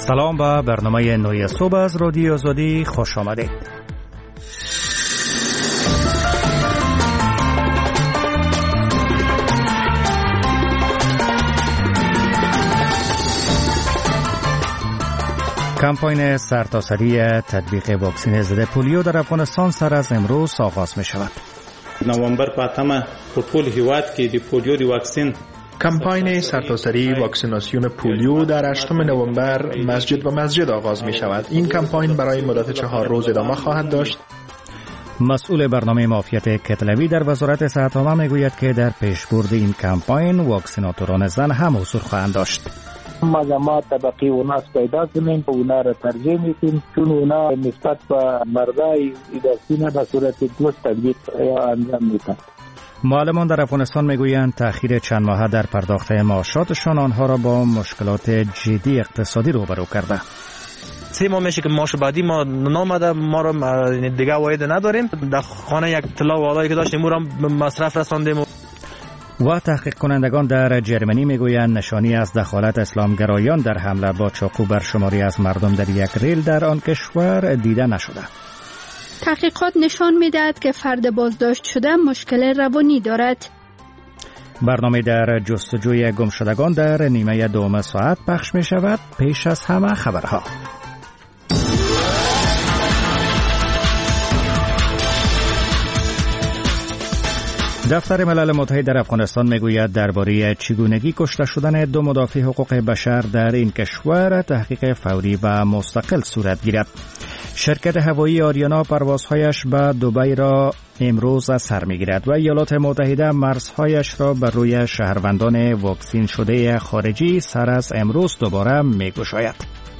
سلام به برنامه نوی صبح از رادیو آزادی خوش آمدید. کمپاین سرتاسری تطبیق واکسن ضد پولیو در افغانستان سر از امروز آغاز می شود. نوامبر پاتمه په ټول هیواد کې د پولیو د واکسین کمپاین سرتاسری واکسیناسیون پولیو در 8 نوامبر مسجد و مسجد آغاز می شود. این کمپاین برای مدت 4 روز ادامه خواهد داشت. مسئول برنامه معافیت کتلوی در وزارت صحت عامه میگوید که در پیشبرد این کمپاین واکسیناتوران زن هم حضور خواهند داشت. ما طبقی اوناس پیدا کنیم، اونا را ترجیح میدیم چون اونا نسبت به مردای واکسین به صورت دوست تطبیق انجام میدن. معلمان در افغانستان میگویند تأخیر چند ماهه در پرداخت معاشاتشان آنها را با مشکلات جدی اقتصادی روبرو کرده. 3 ماه میشه که معاش بعدی ما نامده، ما را دیگه واحد نداریم. در خانه یک طلا و والایی که داشتیم او را مصرف رساندیم. و تحقیق کنندگان در جرمنی میگویند نشانی از دخالت اسلامگرایان در حمله با چاقو بر شماری از مردم در یک ریل در آن کشور دیده نشده. تحقیقات نشان می‌دهد که فرد بازداشت شده مشکل روانی دارد. برنامه در جستجوی گمشدگان در نیمه دوم ساعت پخش می شود. پیش از همه خبرها. دفتر ملل متحد در افغانستان میگوید درباره چگونگی کشته شدن 2 مدافع حقوق بشر در این کشور تحقیق فوری و مستقل صورت گیرد. شرکت هوایی آریانا پروازهایش به دبی را امروز از سر میگیرد و ایالات متحده مرزهایش را بر روی شهروندان واکسین شده خارجی سر از امروز دوباره میگشاید.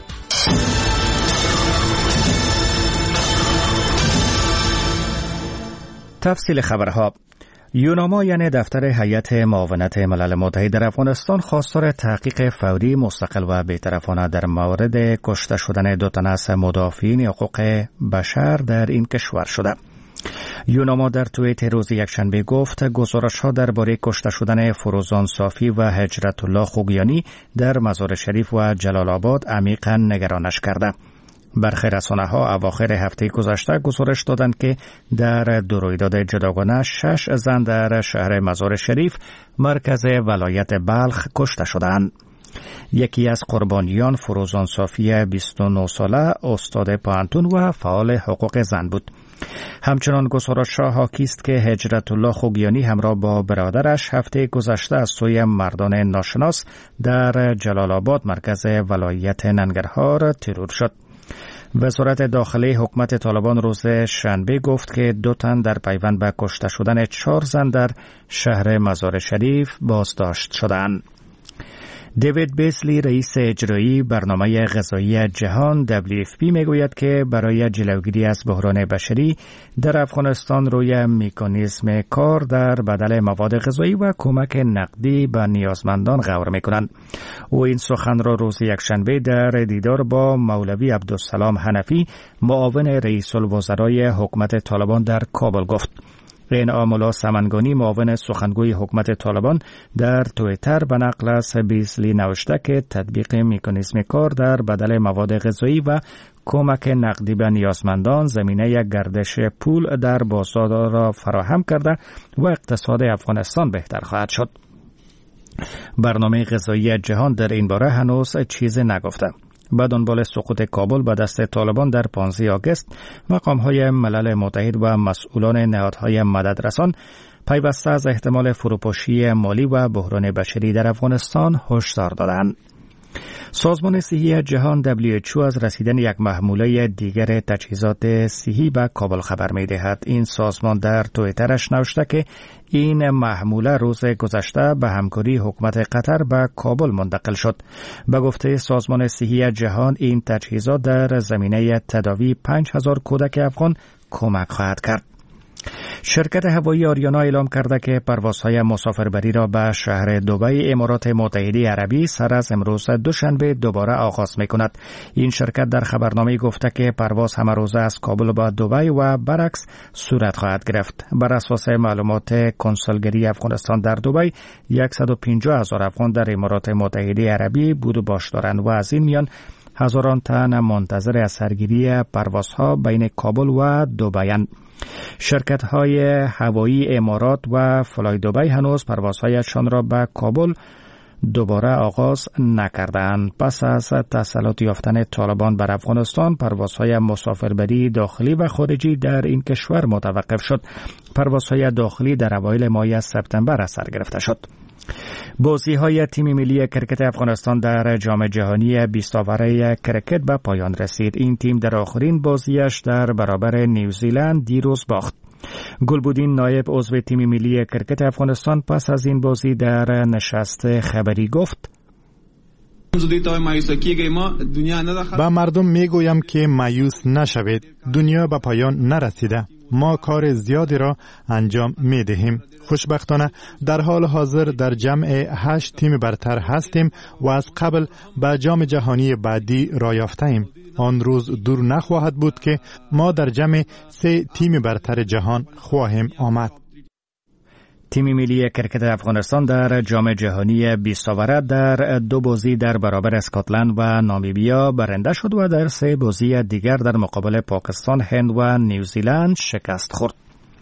تفصیل خبرها. یوناما یعنی دفتر هیئت معاونت ملل متحد در افغانستان خواستار تحقیق فوری مستقل و بی‌طرفانه در مورد کشته شدن 2 تن از مدافعین حقوق بشر در این کشور شده. یوناما در توییت روز یکشنبه گفت گزارش‌ها درباره کشته شدن فروزان صافی و هجرت الله خوگیانی در مزار شریف و جلال آباد عمیقاً نگرانش کرده. برخی رسانه‌ها اواخر هفته گذشته گزارش دادند که در 2 رویداد جداگانه 6 زن در شهر مزار شریف مرکز ولایت بلخ کشته شدند. یکی از قربانیان فروزان صافی 29 ساله استاد پانتون و فعال حقوق زن بود. همچنان گزارش‌ها حاکی است که هجرت الله خوگیانی همراه با برادرش هفته گذشته از سوی مردان ناشناس در جلال آباد مرکز ولایت ننگرهار ترور شد. وزارت داخلی حکومت طالبان روز شنبه گفت که 2 تن در پیوند به کشته شدن 4 زن در شهر مزار شریف بازداشت شدند. دیوید بیسلی رئیس اجرایی برنامه غذایی جهان WFP میگوید که برای جلوگیری از بحران بشری در افغانستان روی مکانیزم کار در بدل مواد غذایی و کمک نقدی به نیازمندان غور میکنند. او این سخن را روز یکشنبه در دیدار با مولوی عبدالسلام حنفی معاون رئیس الوزرای حکومت طالبان در کابل گفت. انعام الله سمنگانی معاون سخنگوی حکومت طالبان در توییتر به نقل از بیسلی نوشته که تطبیق مکانیزم کار در بدل مواد غذایی و کمک نقدی به نیازمندان زمینه یک گردش پول در بازار را فراهم کرده و اقتصاد افغانستان بهتر خواهد شد. برنامه غذایی جهان در این باره هنوز چیزی نگفته. به دنبال سقوط کابل به دست طالبان در 15 آگوست مقام‌های ملل متحد و مسئولان نهادهای مددرسان پیوسته از احتمال فروپاشی مالی و بحران بشری در افغانستان هشدار دادند. سازمان صحی جهان WHO از رسیدن یک محموله دیگر تجهیزات صحی به کابل خبر می‌دهد. این سازمان در توییترش نوشته که این محموله روز گذشته به همکاری حکومت قطر به کابل منتقل شد. به گفته سازمان صحی جهان این تجهیزات در زمینه تداوی 5000 کودک افغان کمک خواهد کرد. شرکت هوایی آریانا اعلام کرده که پروازهای مسافربری را به شهر دبی امارات متحده عربی سر از امروز دوشنبه دوباره آغاز می‌کند. این شرکت در خبرنامه گفته که پرواز همه روزه از کابل به دبی و برعکس صورت خواهد گرفت. بر اساس معلومات کنسولگری افغانستان در دبی 150,000 افغان در امارات متحده عربی بود و باش دارند و از این میان هزاران تن منتظر از سرگیری پروازها بین کابل و دبی. شرکت‌های هوایی امارات و فلای دبی هنوز پروازهایشان را به کابل دوباره آغاز نکردند. پس از تسلط یافتن طالبان بر افغانستان، پروازهای مسافربری داخلی و خارجی در این کشور متوقف شد. پروازهای داخلی در اوایل ماه سپتامبر از سر گرفته شد. بازی‌های تیم ملی کرکت افغانستان در جام جهانی 20 اوره کرکت به پایان رسید. این تیم در آخرین بازیش در برابر نیوزیلند دیروز باخت. گلبودین نایب عضو تیم ملی کرکت افغانستان پس از این بازی در نشست خبری گفت: با مردم میگویم که مایوس نشوید. دنیا به پایان نرسیده. ما کار زیادی را انجام میدهیم. خوشبختانه در حال حاضر در جمع 8 تیم برتر هستیم و از قبل به جام جهانی بعدی را یافته‌ایم. آن روز دور نخواهد بود که ما در جمع 3 تیم برتر جهان خواهیم آمد. تیم ملی کرکت افغانستان در جام جهانی 20 اوره در 2 بازی در برابر اسکاتلند و نامیبیا برنده شد و در 3 بازی دیگر در مقابل پاکستان، هند و نیوزیلند شکست خورد.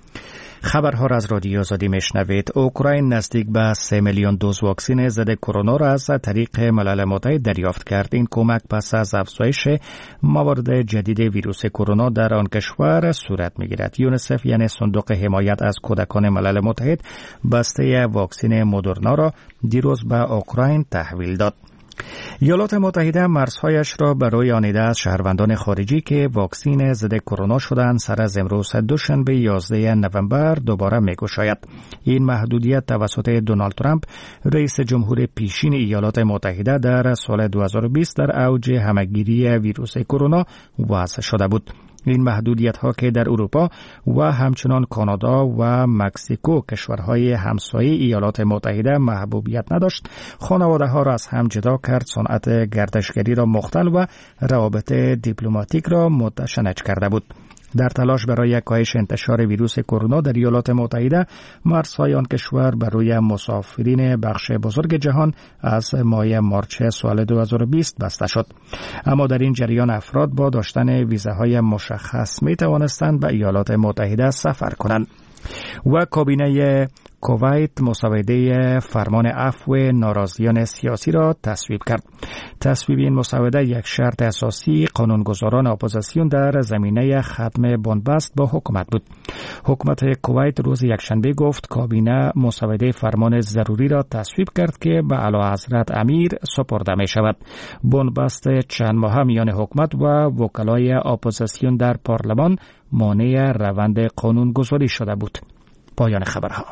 خبرها را از رادیو آزادی میشنوید. اوکراین نزدیک به 3 میلیون دوز واکسن ضد کرونا را از طریق ملل متحد دریافت کرد. این کمک پس از افزایش موارد جدید ویروس کرونا در آن کشور صورت میگیرد. یونیسف یعنی صندوق حمایت از کودکان ملل متحد بسته واکسن مدرنا را دیروز به اوکراین تحویل داد. ایالات متحده مرزهایش را برای آنیده از شهروندان خارجی که واکسین ضد کرونا شدند سر از امروز دوشنبه 11 نوامبر دوباره می‌گشاید. این محدودیت توسط دونالد ترامپ رئیس جمهور پیشین ایالات متحده در سال 2020 در اوج همه‌گیری ویروس کرونا وضع شده بود. این محدودیت‌ها که در اروپا و همچنان کانادا و مکزیکو کشورهای همسایه ایالات متحده محبوبیت نداشت، خانواده‌ها را از هم جدا کرد، صنعت گردشگری را مختل و روابط دیپلماتیک را متشنج کرده بود. در تلاش برای کاهش انتشار ویروس کرونا در ایالات متحده، مرزهای آن کشور برای مسافرین بخش بزرگ جهان از ماه مارچ سال 2020 بسته شد. اما در این جریان افراد با داشتن ویزاهای مشخص می توانستند به ایالات متحده سفر کنند. و کابینه کویت مسوده فرمان عفو ناراضیان سیاسی را تصویب کرد. تصویب این مسوده یک شرط اساسی قانونگذاران اپوزیسیون در زمینه ختم بنبست با حکومت بود. حکومت کویت روز یکشنبه گفت کابینه مسوده فرمان ضروری را تصویب کرد که به اعلیحضرت امیر سپرده می شود. بنبست چند ماه میان حکومت و وکلای اپوزیسیون در پارلمان مانع روند قانونگذاری شده بود. پایان خبرها.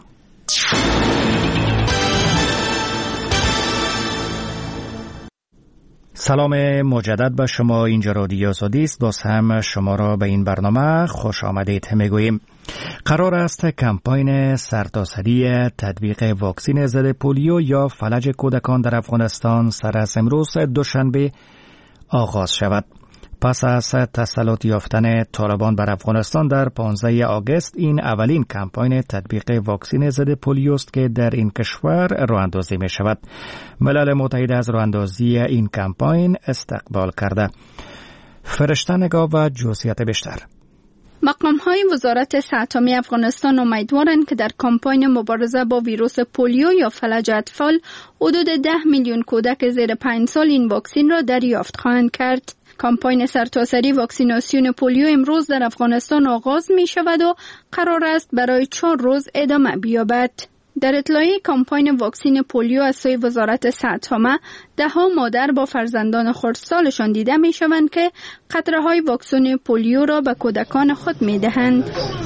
سلام مجدد به شما. اینجا رادیو آزادی است. باز هم شما را به این برنامه خوش آمدید میگوییم. قرار است کمپاین سرتاسری تطبیق واکسن ضد پولیو یا فلج کودکان در افغانستان سر از امروز دوشنبه آغاز شود. پس از تسلط یافتن طالبان بر افغانستان در 15 آگوست، این اولین کمپاین تطبیق واکسن ضد پولیو است که در این کشور راه اندازی می شود. ملل متحد از راه اندازی این کمپاین استقبال کرده. فرشته نگاه و جزئیات بیشتر. مقام‌های وزارت صحت عامه افغانستان امیدوارند که در کمپاین مبارزه با ویروس پولیو یا فلج اطفال حدود 10 میلیون کودک زیر 5 سال این واکسن را دریافت خواهند کرد. کمپاین سرتاسری واکسیناسیون پولیو امروز در افغانستان آغاز می شود و قرار است برای 4 روز ادامه بیابد. در اطلاعیه کمپاین واکسن پولیو از سوی وزارت صحت عامه، ده‌ها مادر با فرزندان خردسالشان دیده می شوند که قطره‌های واکسن پولیو را به کودکان خود می دهند.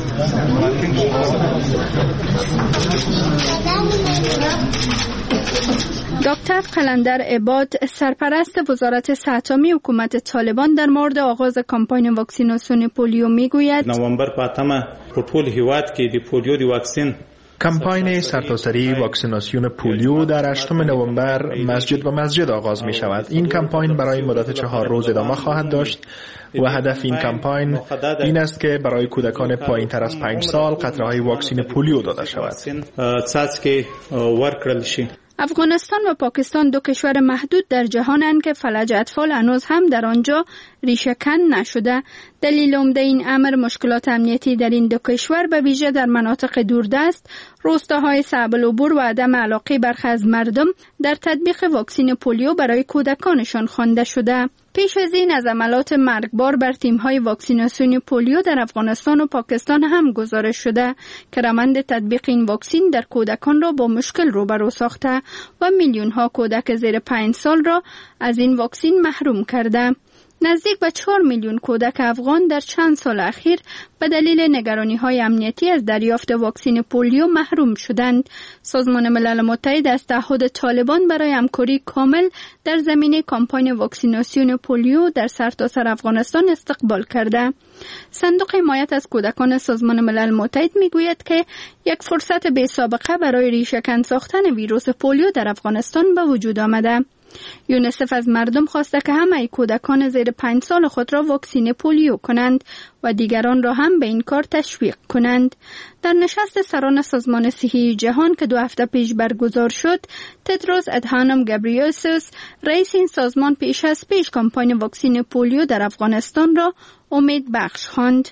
دکتر قلندر عباد، سرپرست وزارت صحت عامه حکومت طالبان، در مورد آغاز کمپاین واکسیناسیون پولیو میگوید: نوامبر پاتمه په ټول هیواد کې د پولیو د واکسین کمپاین سرتاسری واکسیناسیون پولیو در 8 نوامبر مسجد به مسجد آغاز می شود. این کمپاین برای مدت 4 روز ادامه خواهد داشت و هدف این کمپاین این است که برای کودکان پایین تر از 5 سال قطره‌های واکسن پولیو داده شود. افغانستان و پاکستان دو کشور محدود در جهانند که فلج اطفال هنوز هم در آنجا ریشه‌کن نشده. دلیل عمده این امر مشکلات امنیتی در این دو کشور به ویژه در مناطق دوردست، روستاهای صعب العبور و عدم علاقه برخی از مردم در تطبیق واکسن پولیو برای کودکانشان خوانده شده. پیش از این از عملات مرگبار بر تیم‌های واکسیناسیون پولیو در افغانستان و پاکستان هم گزارش شده که روند تطبیق این واکسن در کودکان را با مشکل روبرو ساخته و میلیون‌ها کودک زیر 5 سال را از این واکسن محروم کرده. نزدیک به 4 میلیون کودک افغان در چند سال اخیر به دلیل نگرانی‌های امنیتی از دریافت واکسن پولیو محروم شدند. سازمان ملل متحد از تعهد طالبان برای همکاری کامل در زمینه کامپاین واکسیناسیون پولیو در سرتاسر افغانستان استقبال کرده. صندوق حمایت از کودکان سازمان ملل متحد میگوید که یک فرصت بی سابقه برای ریشه‌کن ساختن ویروس پولیو در افغانستان به وجود آمده. یونیسف از مردم خواسته که همه کودکان زیر 5 سال خود را واکسن پولیو کنند و دیگران را هم به این کار تشویق کنند. در نشست سران سازمان صحی جهان که 2 هفته پیش برگزار شد، تدروس ادهانم گبریوسوس رئیس این سازمان پیش کامپاین واکسن پولیو در افغانستان را امید بخش خواند.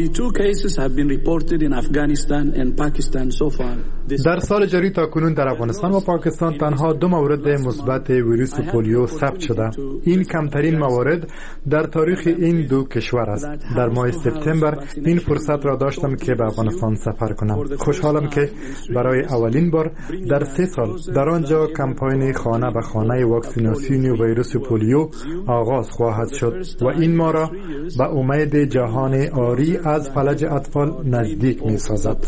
در سال جاری تا کنون در افغانستان و پاکستان تنها 2 مورد مثبت ویروس پولیو ثبت شده. این کمترین موارد در تاریخ این دو کشور است. در ماه سپتامبر این فرصت را داشتم که به افغانستان سفر کنم. خوشحالم که برای اولین بار در 3 سال در آنجا کمپاین خانه به خانه واکسیناسیون ویروس پولیو آغاز خواهد شد و این ما را به امید جهان عاری از فلج اطفال نزدیک می سازد.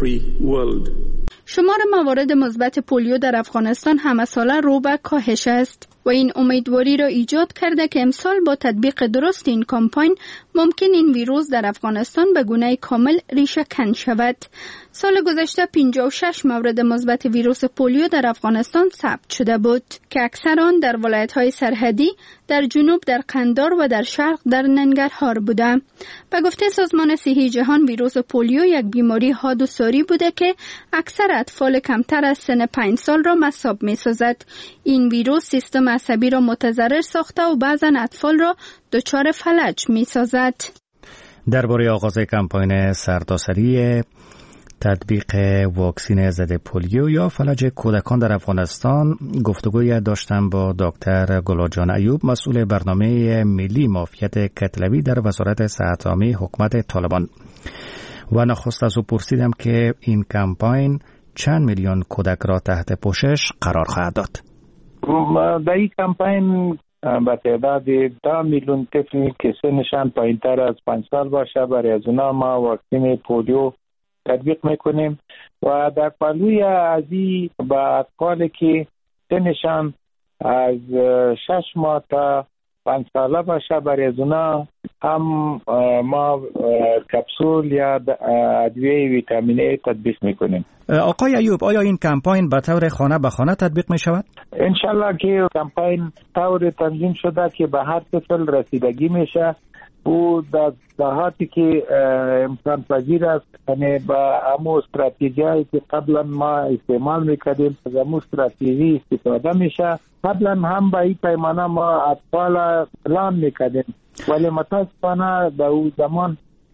شمار موارد مثبت پولیو در افغانستان همه ساله رو به کاهش است و این امیدواری را ایجاد کرده که امسال با تطبیق درست این کامپاین ممکن این ویروس در افغانستان به گونه کامل ریشه کن شود. سال گذشته 56 مورد مثبت ویروس پولیو در افغانستان ثبت شده بود که اکثر آن در ولایت‌های سرحدی، در جنوب در قندار و در شرق در ننگرهار بوده. به گفته سازمان صحی جهان، ویروس پولیو یک بیماری حاد و ساری بوده که اکثر اطفال کمتر از سن 5 سال را مصاب می‌سازد. این ویروس سیستم عصبی را متضرر ساخته و بعضاً اطفال را دچار فلج می‌سازد. درباره آغاز کمپاین سرتاسری تطبیق واکسن ضد پولیو یا فلج کودکان در افغانستان گفتگوی داشتم با دکتر گلوجان ایوب، مسئول برنامه ملی معافیت کتلوی در وزارت صحت عامه حکومت طالبان، و نخست از او پرسیدم که این کمپاین چند میلیون کودک را تحت پوشش قرار خواهد داد. در این کمپاین به تعداد 10 میلیون طفلی که سنشان پایین‌تر از 5 سال باشه برای از اونا ما واکسن پولیو تطبیق میکنیم و در پهلوی ازی با اطفالی که سنشان از 6 ماه تا 5 ساله باشه برای از اونا هم ما کپسول یا ادویه ویتامین A تطبیق میکنیم. آقای ایوب، آیا این کمپاین به طور خانه به خانه تطبیق می شود؟ انشالله که کمپاین طور تنظیم شده که به هر طفل رسیدگی میشه و در دهاتی که امکان پذیر است، یعنی با همون استراتژی‌ای که قبلا ما استعمال میکردیم از همون استراتژی استفاده میشه. قبلا هم به این پیمانه ما اطفال پلان میکردیم ولی متاسفانه در اون زمان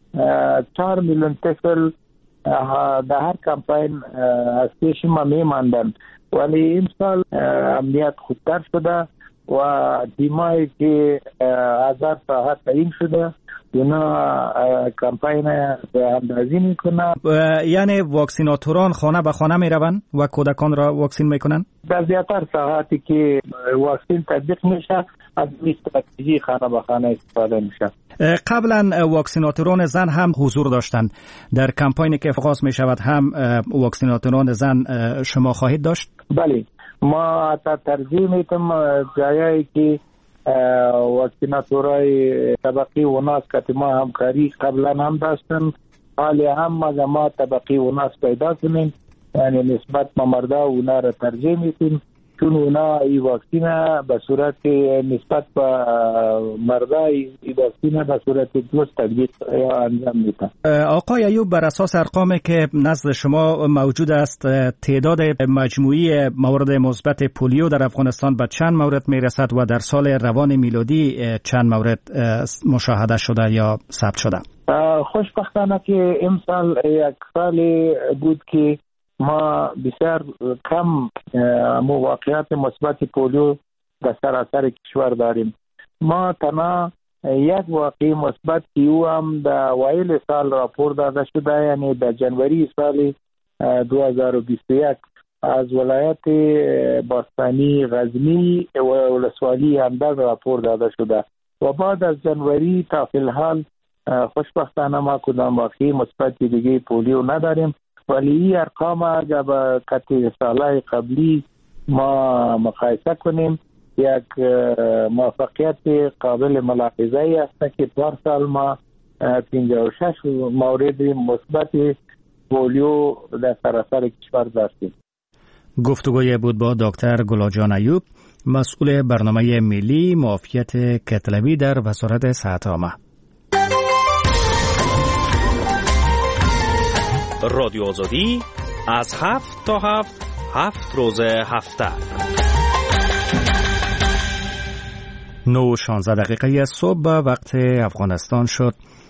4 میلیون طفل در هر کمپاین از پیش ما میماندن، ولی این سال امنیت خودتر شده و تیمایی که 1000 ساعت تعیین شده اونا کمپاین به اندازی میکنن. یعنی واکسیناتوران خانه به خانه میروند و کودکان را واکسین میکنن؟ در زیادتر ساعتی که واکسین تطبیق میشه از این استراتژی خانه به خانه استفاده میشه. قبلا واکسیناتوران زن هم حضور داشتند در کمپاینی که آغاز میشود، هم واکسیناتوران زن شما خواهید داشت؟ بله، ما حتی ترجیح میتیم جایی که واکسیناتورای طبقی و ناس که ما همکاری قبلا هم داشتن، حالی هم ما طبقی و ناس پیدا کنیم، یعنی نسبت ما مردا و اونا را ترجیح میتیم چون اونا این واکسین به صورت نسبت به مردا این واکسین به صورت درست تطبیق انجام میدن. آقای ایوب، بر اساس ارقامی که نزد شما موجود است، تعداد مجموعی موارد مثبت پولیو در افغانستان به چند مورد میرسد و در سال روان میلادی چند مورد مشاهده شده یا ثبت شده؟ خوشبختانه که امسال یک سال بود که ما بسیار کم واقعیت مثبت پولیو در سراسر کشور داریم. ما تنها یک واقعی مثبت که او هم در اوایل سال راپور داده شده، یعنی در جنوری سال 2021 از ولایت باستانی غزنی و ولسوالی همدرد راپور داده شده و بعد از جنوری تا فی الحال خوشبختانه ما کدام واقعی مثبت دیگه پولیو نداریم، ولی این ارقام اگر با قطع سالهای قبلی ما مقایسه کنیم یک موفقیت قابل ملاحظه‌ای است که پارسال ما 56 مورد مثبت پولیو در سراسر کشور داشتیم. گفتگوی بود با دکتر گلاجان ایوب، مسئول برنامه ملی معافیت کتلوی در وزارت صحت عامه. رادیو آزادی از 7 تا 7 روز هفته. 9:16 صبح به وقت افغانستان شد.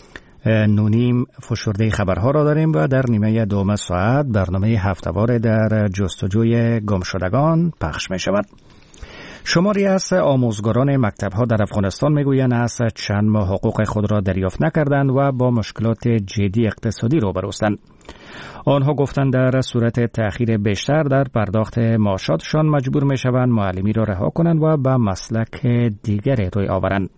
9:30 فشرده خبرها را داریم و در نیمه دوم ساعت برنامه هفته‌وار در جستجوی گمشدگان پخش می شود. شماری از آموزگاران مکتب‌ها در افغانستان میگویند از چند ماه حقوق خود را دریافت نکردند و با مشکلات جدی اقتصادی روبروستند. آنها گفتند در صورت تأخیر بیشتر در پرداخت معاشاتشان مجبور میشوند معلمی را رها کنند و به مسلک دیگری روی آورند.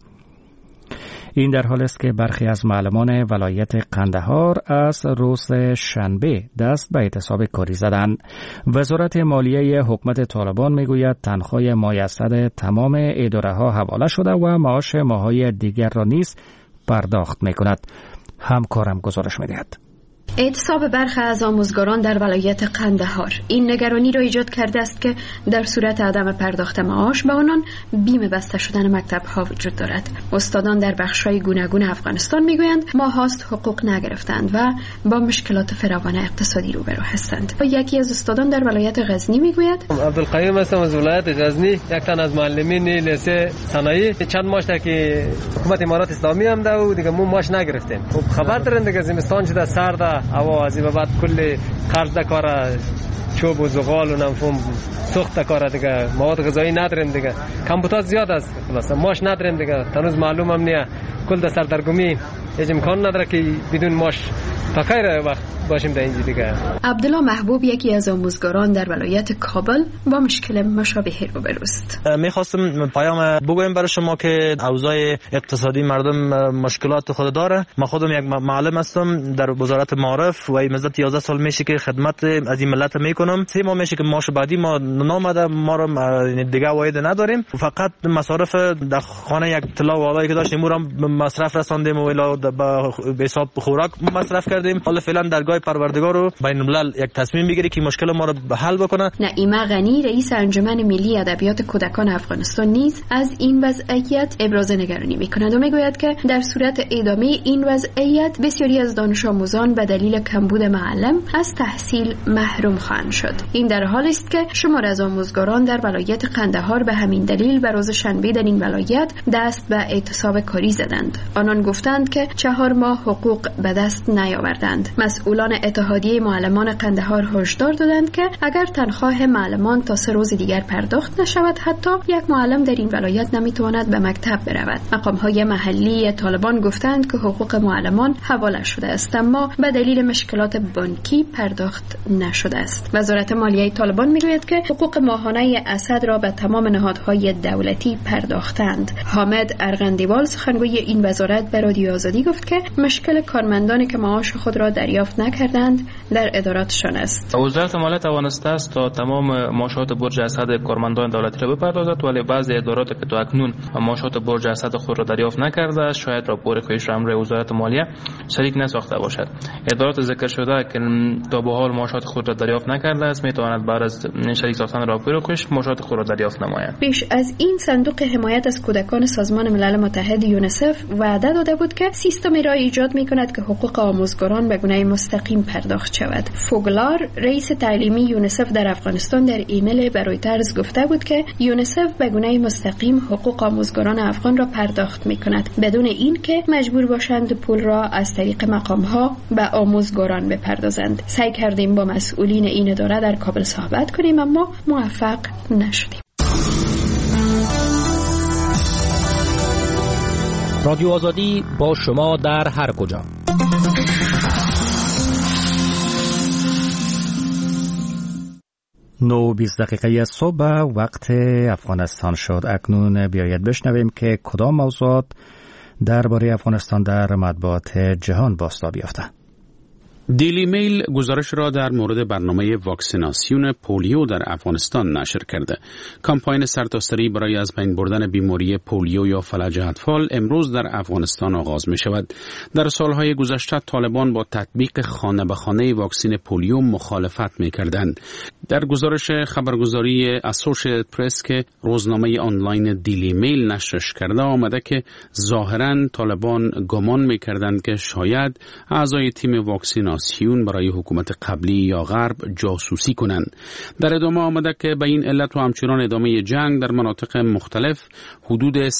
این در حال است که برخی از معلمان ولایت قندهار از روز شنبه دست به اعتصاب کاری زدند. وزارت مالیه حکومت طالبان میگوید تنخواه مایسر تمام اداره‌ها حواله شده و معاش ماه‌های دیگر را نیز پرداخت میکند. همکارم گزارش میدهد. اعتصاب برخی از آموزگاران در ولایت قندهار این نگرانی را ایجاد کرده است که در صورت عدم پرداخت معاش به آنان بیمه بسته شدن مکتب‌ها وجود دارد. استادان در بخش‌های گوناگون افغانستان میگویند ماهاست حقوق نگرفتند و با مشکلات فراوان اقتصادی روبرو هستند. و یکی از استادان در ولایت غزنی میگوید عبدالقیوم هستم از ولایت غزنی، یک تن از معلمین لیسه صنایع. چند ماه که حکومت امارات اسلامی هم ده و دیگه ماش نگرفتیم. خب خبر دارین دیگه زمستان شده سرد هوا از این بعد کل قرض در کار چوب و زغال و نمفهم سخت کار دیگه، مواد غذایی نداریم دیگه، کمبوتات زیاد است، خلاص ماش نداریم دیگه، تنوز معلوم هم نیه کل در سردرگمی هیچ امکان نداره که بدون ماش تا خیر وقت باشیم در اینجا دیگه. عبدالله محبوب یکی از آموزگاران در ولایت کابل با مشکل مشابهی روبروست. میخواستم پیام بگویم برای شما که اوضاع اقتصادی مردم مشکلات خود داره. من خودم یک معلم هستم در وزارت معارف و این مدت 11 سال میشه که خدمت از این ملت میکنم. 3 ماه میشه که معاش بعدی ما نامده، ما رو دیگه واید نداریم، فقط مصارف در خانه یک طلا و والایی که داشتیم رو مصرف رساندیم و الی به حساب خوراک مصرف کردیم. حالا فعلا درگاه پروردگار رو بین الملل یک تصمیم بگیره که مشکل ما رو حل بکنه. نعیمه غنی رئیس انجمن ملی ادبیات کودکان افغانستان نیز از این وضعیت ابراز نگرانی میکند و میگوید که در صورت ادامه این وضعیت بسیاری از دانش آموزان به دلیل کمبود معلم از تحصیل محروم خواهند شد. این در حالی است که شمار از آموزگاران در ولایت قندهار به همین دلیل به روز شنبه در این ولایت دست به اعتصاب کاری زدند. آنان گفتند که 4 ماه حقوق به دست نیاوردند. مسئولان اتحادیه معلمان قندهار هشدار دادند که اگر تنخواه معلمان تا 3 روز دیگر پرداخت نشود، حتی یک معلم در این ولایت نمیتواند به مکتب برود. مقام‌های محلی طالبان گفتند که حقوق معلمان حواله شده است اما به دلیل مشکلات بانکی پرداخت نشده است. وزارت مالیه طالبان میگوید که حقوق ماهانه اسد را به تمام نهادهای دولتی پرداختند. حامد ارغندیوال سخنگوی این وزارت به رادیو آزادی گفت که مشکل کارمندانی که معاش خود را دریافت نکردند در اداراتشان است. وزارت مالیه توانسته است تا تمام معاشات برج اسد کارمندان دولتی را بپردازد، ولی بعضی ادارات که تا اکنون معاشات برج اسد خود را دریافت نکرده است شاید راپور کش امر وزارت مالیه شریک نساخته باشد. ادارات ذکر شده که تا به حال معاشات خود را دریافت نکردند کرده است میتواند بعد از شریک ساختن راهپوی کش مشاهده خود را دریافت نماید. پیش از این صندوق حمایت از کودکان سازمان ملل متحد یونیسف وعده داده بود که سیستمی را ایجاد میکند که حقوق آموزگاران به گونه مستقیم پرداخت شود. فوگلار رئیس تعلیمی یونیسف در افغانستان در ایمیل به رویترز گفته بود که یونیسف به گونه مستقیم حقوق آموزگاران افغان را پرداخت میکند بدون اینکه مجبور باشند پول را از طریق مقامها به آموزگاران بپردازند. سعی کردیم با مسئولین این اداره در کابل صحبت کنیم اما موفق نشدیم. رادیو آزادی با شما در هر کجا. نو 20 دقیقه صبح وقت افغانستان شد. اکنون بیایید بشنویم که کدام موضوعات درباره افغانستان در مطبوعات جهان بازتاب یافته. دیلی میل گزارش را در مورد برنامه واکسیناسیون پولیو در افغانستان نشر کرده. کمپاین سرتاسری برای از بین بردن بیماری پولیو یا فلج اطفال امروز در افغانستان آغاز می شود. در سالهای گذشته طالبان با تطبیق خانه به خانه واکسین پولیو مخالفت می کردند. در گزارش خبرگزاری اسوشییتد پرس که روزنامه آنلاین دیلی میل نشرش کرده آمده که ظاهراً طالبان گمان می کردند که شاید اعضای تیم واکسیناسیون برای حکومت قبلی یا غرب جاسوسی کنند. در ادامه آمده که به این علت و همچنان ادامه جنگ در مناطق مختلف حدود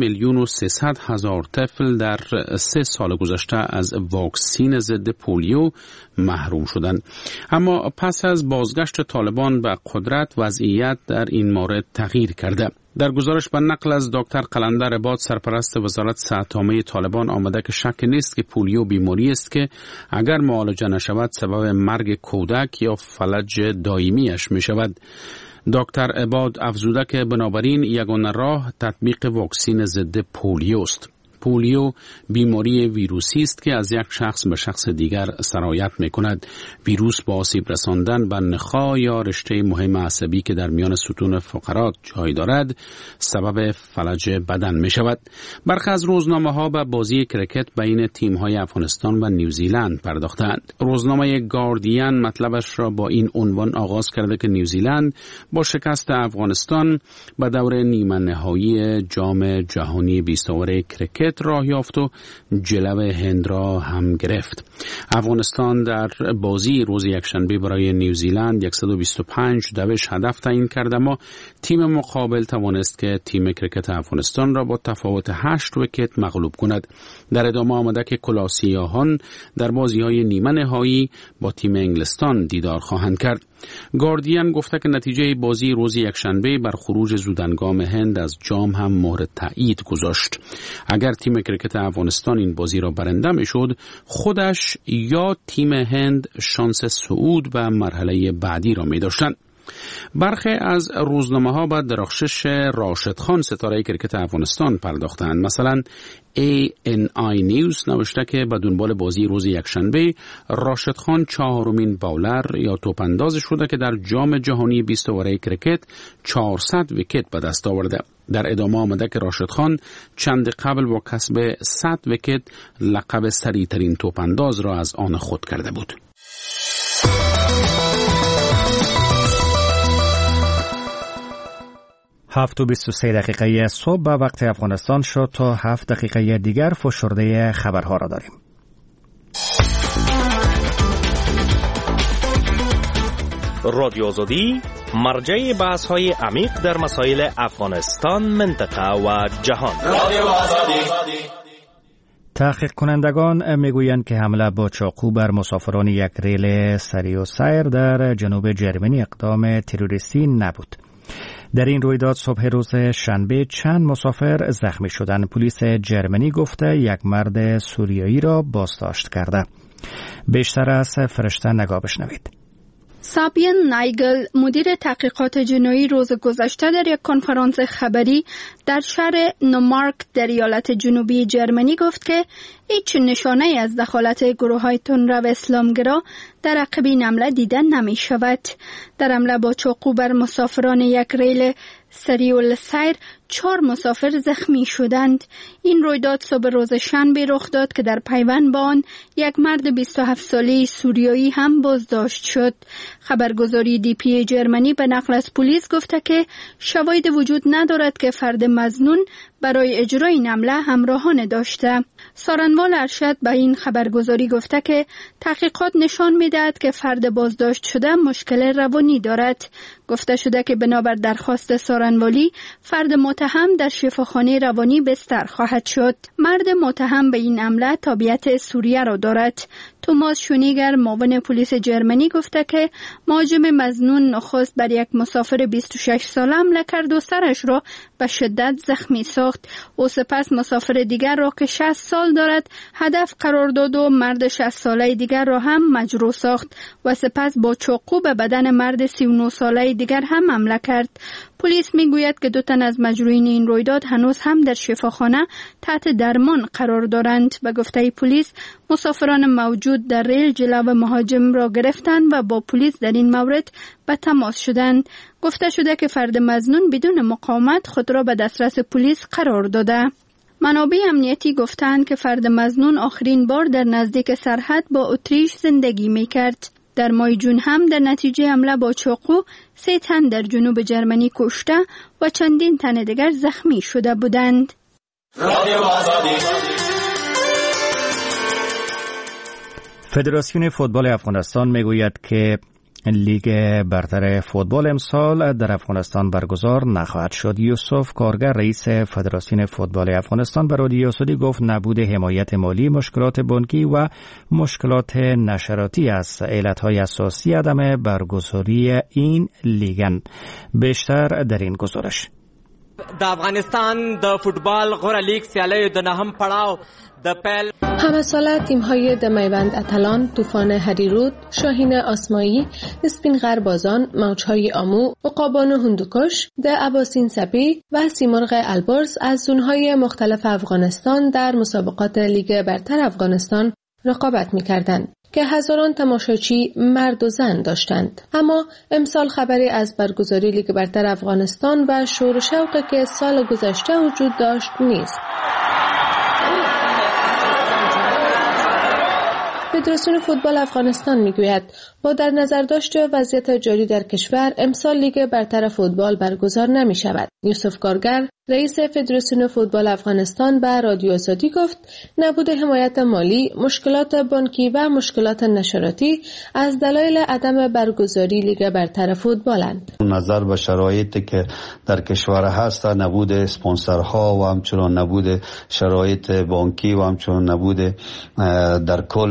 3,300,000 طفل در 3 سال گذشته از واکسین ضد پولیو محروم شدند. اما پس از بازگشت طالبان به قدرت وضعیت در این مورد تغییر کرده. در گزارش به نقل از دکتر قلندر عباد سرپرست وزارت صحت عامه طالبان آمده که شک نیست که پولیو بیماری است که اگر معالجه نشود سبب مرگ کودک یا فلج دائمیش می شود. دکتر عباد افزوده که بنابراین یگانه راه تطبیق واکسین ضد پولیو است. پولیو بیماری ویروسی است که از یک شخص به شخص دیگر سرایت می کند. ویروس با آسیب رساندن به نخاع یا رشته مهم عصبی که در میان ستون فقرات جای دارد سبب فلج بدن می شود. برخی از روزنامه ها به بازی کرکت بین تیم های افغانستان و نیوزیلند پرداختند. روزنامه گاردین مطلبش را با این عنوان آغاز کرده که نیوزیلند با شکست افغانستان به دور نیمه نهایی جام جهانی 20 اوور کرکت راه یافت و جلو هند را هم گرفت. افغانستان در بازی روز یکشنبه برای نیوزیلند 125 دوش هدف تعیین کرد اما تیم مقابل توانست که تیم کرکت افغانستان را با تفاوت 8 ویکت مغلوب کند. در ادامه آمده که کلاسیاهان در بازی‌های نیمه نهایی با تیم انگلستان دیدار خواهند کرد. گاردین گفته که نتیجه بازی روز یکشنبه بر خروج زودهنگام هند از جام هم مهر تایید گذاشت. اگر تیم کرکت افغانستان این بازی را برنده میشد، خودش یا تیم هند شانس صعود به مرحله بعدی را می داشتند. برخی از روزنامه‌ها به درخشش راشد خان ستاره کرکت افغانستان پرداختند. مثلا ANI نیوز نوشته که به دنبال بازی روز یکشنبه راشد خان 4مین باولر یا توپانداز شده که در جام جهانی 20 اوره کرکت 400 ویکت به دست آورده. در ادامه آمده که راشد خان چند قبل با کسب 100 ویکت لقب سریعترین توپانداز را از آن خود کرده بود. 7:23 صبح به وقت افغانستان شد. تا 7 دقیقه دیگر فشرده خبرها را داریم. رادیو آزادی مرجع بحث‌های عمیق در مسائل افغانستان، منطقه و جهان. رادیو آزادی. تحقیق کنندگان میگویند که حمله با چاقو بر مسافران یک ریل سری و سیر در جنوب جرمنی اقدام تروریستی نبود. در این رویداد صبح روز شنبه چند مسافر زخمی شدند. پلیس جرمنی گفته یک مرد سوریایی را بازداشت کرده. بیشتر از فرشته نگاه بشنوید. سابین نایگل مدیر تحقیقات جنایی روز گذشته در یک کنفرانس خبری در شهر نومارک در ایالت جنوبی جرمنی گفت که هیچ نشانه از دخالت گروه‌های تندرو اسلامگرا در عقب این حمله دیده نمی شود. در حمله با چاقو بر مسافران یک ریل سریع السیر 4 مسافر زخمی شدند. این رویداد صبح روز شنبه رخ داد که در پیوند با آن یک مرد 27 ساله سوریایی هم بازداشت شد. خبرگزاری DPA جرمنی به نقل از پلیس گفته که شواهد وجود ندارد که فرد مظنون برای اجرای این حمله همراهان داشته. سارنوال ارشد به این خبرگزاری گفته که تحقیقات نشان می‌دهد که فرد بازداشت شده مشکل روانی دارد. گفته شده که بنابر درخواست سارنوالی فرد متهم در شفاخانه روانی بستر خواهد شد. مرد متهم به این حمله تابعیت سوریه را دارد. توماس شونیگر معاون پلیس جرمنی گفته که مهاجم مظنون نخست بر یک مسافر 26 ساله حمله کرد و سرش را به شدت زخمی ساخت. او سپس مسافر دیگر را که 60 سال دارد هدف قرار داد و مرد 60 ساله دیگر را هم مجروح ساخت و سپس با چاقو به بدن مرد 39 ساله دیگر هم حمله کرد. پلیس میگوید که 2 تن از مجروحین این رویداد هنوز هم در شفاخانه تحت درمان قرار دارند. به گفته پلیس مسافران موجود در ریل جلو مهاجم را گرفتند و با پلیس در این مورد به تماس شدند. گفته شده که فرد مظنون بدون مقاومت خود را به دسترس پلیس قرار داده. منابع امنیتی گفتند که فرد مظنون آخرین بار در نزدیک سرحد با اتریش زندگی می‌کرد. در ماه جون هم در نتیجه حمله با چاقو 3 تن در جنوب جرمنی کشته و چندین تن دیگر زخمی شده بودند. فدراسیون فوتبال افغانستان میگوید که لیگ برتر فوتبال امسال در افغانستان برگزار نخواهد شد. یوسف کارگر رئیس فدراسیون فوتبال افغانستان به رادیو سعودی گفت نبود حمایت مالی، مشکلات بانکی و مشکلات نشراتی از علتهای اساسی عدم برگزاری این لیگ. بیشتر در این گزارش. د افغانستان د فوتبال غوره لیگ سیالۍ د نهم پړاو د پیل همه ساله تیم‌های د میوند اتلان، طوفان هریرود، شاهین آسمایی، اسپین غربازان، موج‌های آمو، عقابان هندوکش، د اباسین سپی و سیمرغ البرز از زون‌های مختلف افغانستان در مسابقات لیگ برتر افغانستان رقابت می‌کردند که هزاران تماشاچی مرد و زن داشتند. اما امسال خبری از برگزاری لیگ برتر افغانستان و شور و شوقی که سال گذشته وجود داشت نیست. فدراسیون فوتبال افغانستان میگوید با در نظر داشت وضعیت جاری در کشور امسال لیگ برتر فوتبال برگزار نمی شود. یوسف کارگر رئیس فدراسیون فوتبال افغانستان به رادیو سعودی گفت نبود حمایت مالی، مشکلات بانکی و مشکلات نشراتی از دلایل عدم برگزاری لیگ برتر فوتبالند. نظر به شرایطی که در کشور هست، نبود اسپانسرها و همچنان نبود شرایط بانکی و همچنان نبود در کل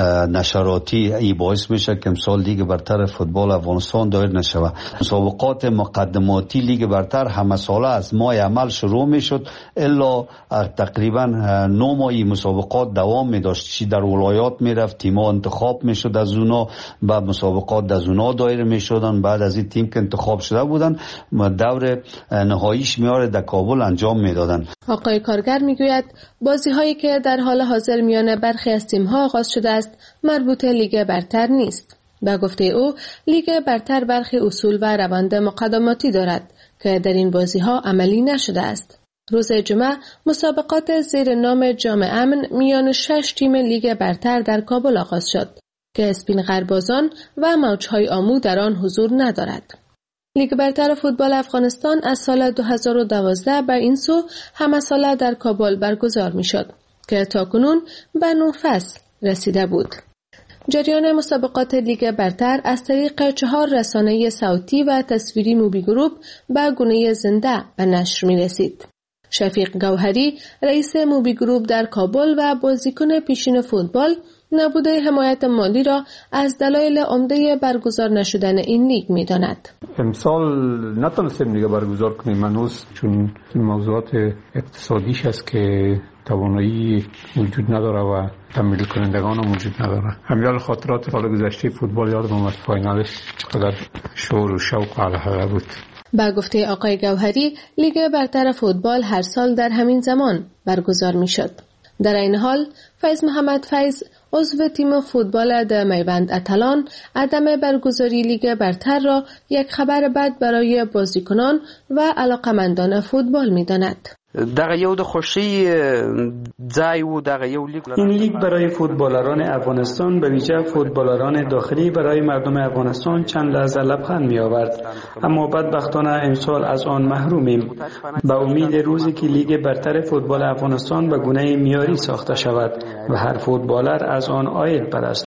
نشراتی ای باعث میشه که امسال لیگ برتر فوتبال افغانستان دایر نشود. مسابقات مقدماتی لیگ برتر همه ساله از ماه عمل شروع میشد الا تقریبا 9 ماه مسابقات دوام می داشت. چی در ولایات میرفت، تیم‌ها انتخاب میشد، از اونا بعد مسابقات از اونا دایر میشدن، بعد از این تیم که انتخاب شده بودن دور نهاییش میاره در کابل انجام میدادن. آقای کارگر میگوید بازی‌هایی که در حال حاضر میان برخی از تیم‌ها آغاز شده است مربوط لیگ برتر نیست. با گفته او لیگ برتر برخی اصول و روند مقدماتی دارد که در این بازی‌ها عملی نشده است. روز جمعه مسابقات زیر نام جام امن میان 6 تیم لیگ برتر در کابل آغاز شد که اسپین غربازان و موج‌های آمو در آن حضور ندارد. لیگ برتر فوتبال افغانستان از سال 2012 به این سو همه ساله در کابل برگزار می‌شد که تاکنون به 9 فصل رسیده بود. جریان مسابقات لیگ برتر از طریق 4 رسانه صوتی و تصویری موبی گروپ به گونه زنده به نشر می رسید. شفیق گوهری رئیس موبی گروپ در کابل و بازیکن پیشین فوتبال نبوده حمایت مالی را از دلایل عمده برگزار نشدن این لیگ می داند. امسال نتونستیم لیگ برگزار کنیم هنوز، چون موضوعات اقتصادیش است که توانایی وجود نداره و تمویل کنندگان هم وجود نداره. همیال خاطرات سال گذشته فوتبال یادم اومد، فاینالش قدر شور و شوق و علاقه بود. با گفته آقای گوهری لیگ برتر فوتبال هر سال در همین زمان برگزار می شد. در این حال فیض محمد فیض عضو تیم فوتبال د میوند اتلان عدم برگزاری لیگ برتر را یک خبر بد برای بازیکنان و علاقمندان فوتبال می‌داند. دغه یو د خوشی ځای و دغه یو لیگ. این لیگ برای فوتبالران افغانستان به ویژه فوتبالران داخلی برای مردم افغانستان چند لحظه لبخند می آورد، اما بدبختانه امسال از آن محرومیم. به امید روزی که لیگ برتر فوتبال افغانستان به گونه معیاری ساخته شود و هر فوتبالر از آن عاید پرست.